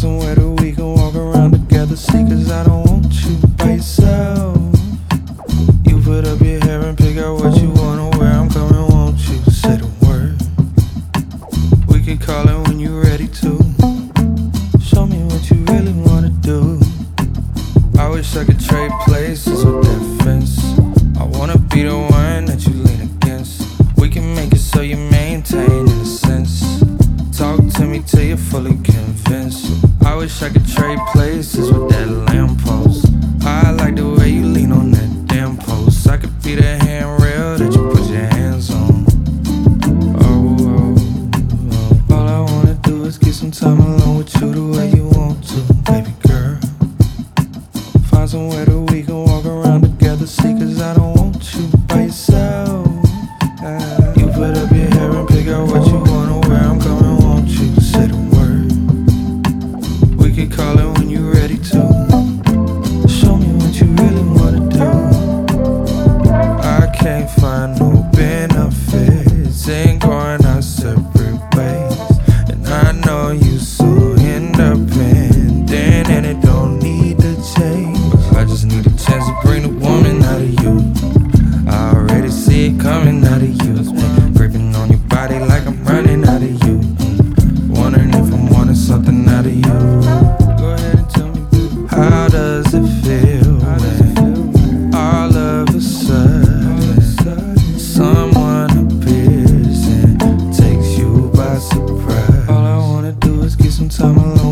somewhere that we can walk around together. See, cause I don't want you by yourself. You put up your hair and pick out what you wanna wear. I'm coming, won't you say the word? We can call it when you're ready to. Show me what you really wanna do. I wish I could trade places with that fence. I wanna be the one that you lean against. We can make it so you maintain innocence. Talk to me till you're fully convinced. I wish I could trade places with that lamppost. I like the way you lean on that damn post. I could be the handrail that you put your hands on. Oh. All I wanna do is get some time alone with you the way you want to, baby girl. Find somewhere that we can walk around together. See, cause I don't want you by yourself. You put up your hair and pick out what you wanna wear. I'm coming, won't you say the word? We can call it when you're ready to. Show me what you really wanna do. I can't find no benefits in going our separate ways. And I know you so independent and it don't need to change. I just need a chance to bring the woman out of you. I already see it coming out of you. Gripping on your body like I'm running out of you. Wondering if I'm wanting something out of you. Go ahead and tell me, how does it feel when all of a sudden someone appears and takes you by surprise? All I wanna do is get some time alone